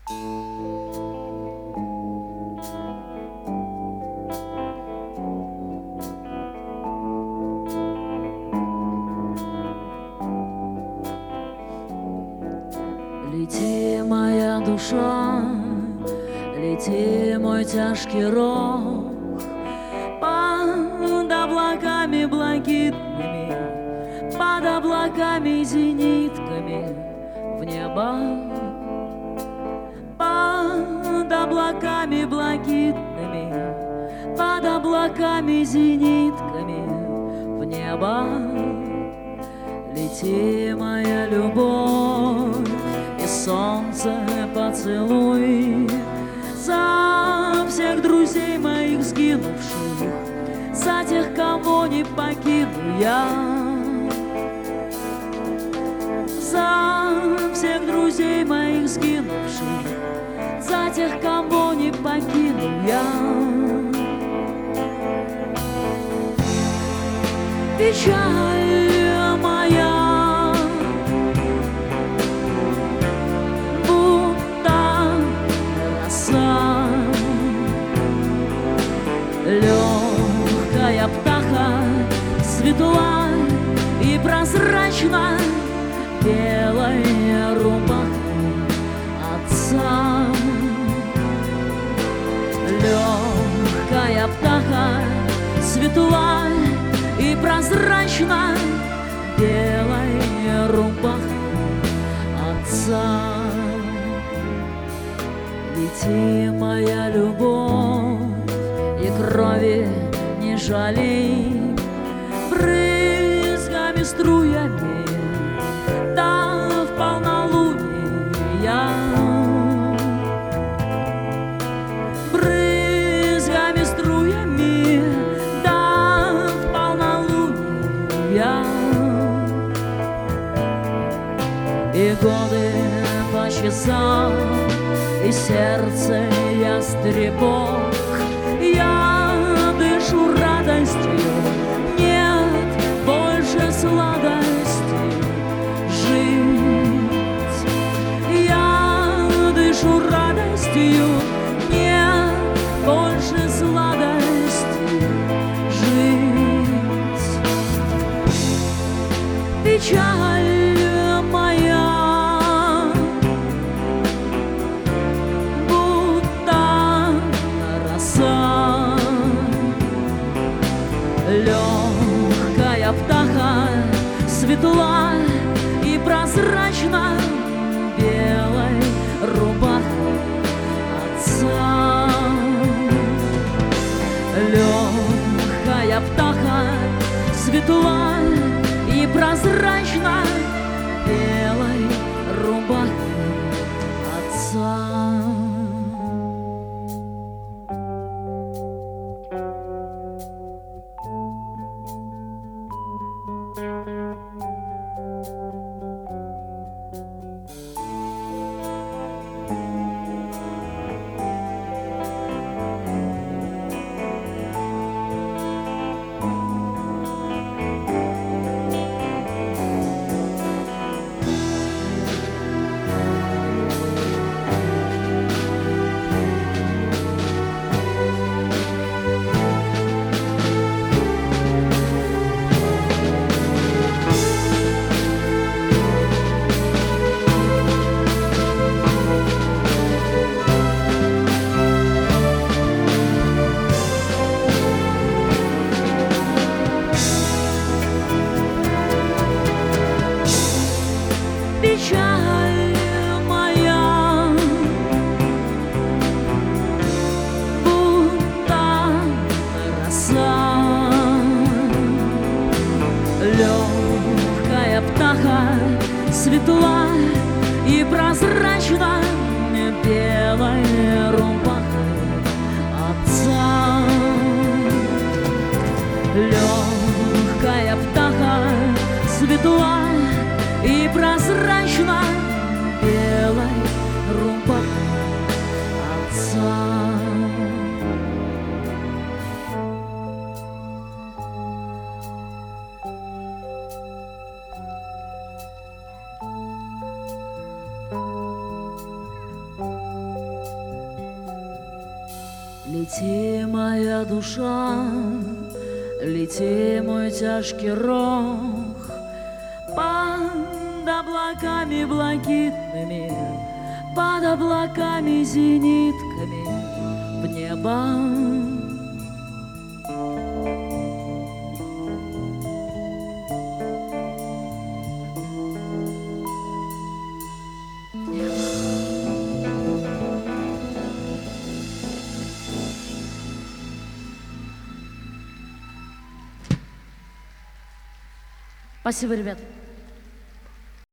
Лети, моя душа, лети, мой тяжкий рог, под облаками блакитными, под облаками зенитками в небо, под облаками блакитными, под облаками зенитками в небо. Лети, моя любовь, и солнце поцелуй за всех друзей моих сгинувших, за тех, кого не покину я, за всех друзей моих сгинувших, за тех, кого не покину я. Печаль моя будто роса, легкая птаха, светла и прозрачна, белая рубаха отца. Легкая птаха, светла и прозрачна, белая рубаха отца. Лети, моя любовь, и крови не жалей, брызгами, струями, да в полнолуние, брызгами, струями, да в полнолуние. И годы по часам, и сердце ястребок, я дышу радостью, нет больше сладости жить. Я дышу радостью, нет больше сладости жить. Печаль моя будто роса, легкая птаха, светла и прозрачна, белой рубаха отца. Легкая птаха, светла и прозрачна, белой рубаха отца. Лети, моя душа, лети, мой тяжкий рог, под облаками блакитными, под облаками зенитками в небо. Спасибо, ребят.